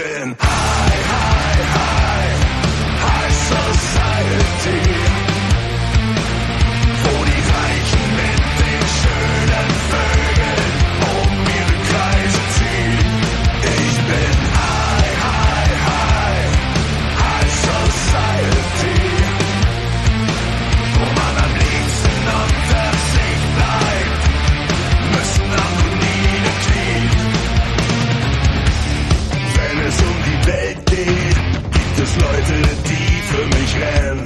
bin High Society, wo die Reichen mit den schönen Vögeln um ihre Kreise ziehen. Ich bin High Society, wo man am liebsten unter sich bleibt, müssen aber nie knien. Wenn es um die Welt geht, gibt es Leute, die für mich rennen.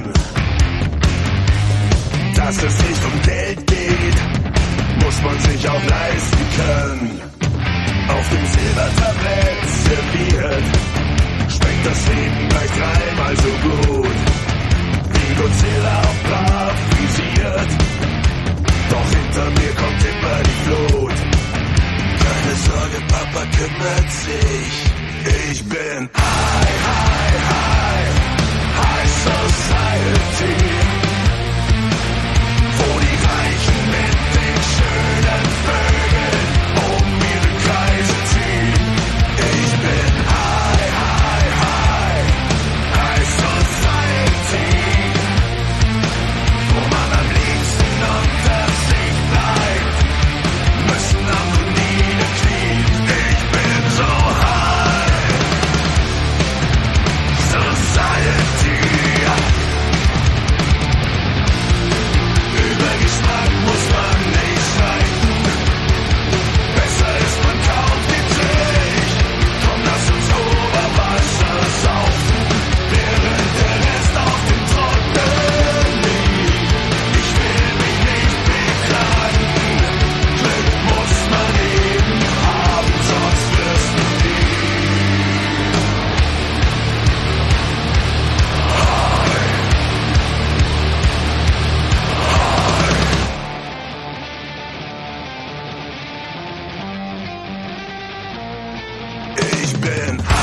Dass es nicht um Geld geht, muss man sich auch leisten können. Auf dem Silbertablett serviert, schmeckt das Leben gleich dreimal so gut. Wie Godzilla auf brav visiert, doch hinter mir kommt immer die Flut. Keine Sorge, Papa kümmert sich. Ich bin High Society, wo die Reichen mit den schönen Vögeln um ihre Kreise ziehen. Ich bin High Society, wo man am liebsten unter sich bleibt, müssen aber nie knien. Ich bin so High Society. Über Geschmack muss man nicht streiten, besser ist man kaum geträgt. Komm, lass uns Oberwasser saufen, während der Rest auf dem Trocknen liegt. Ich will mich nicht beklagen, Glück muss man eben haben, sonst wirst du nie. Ich bin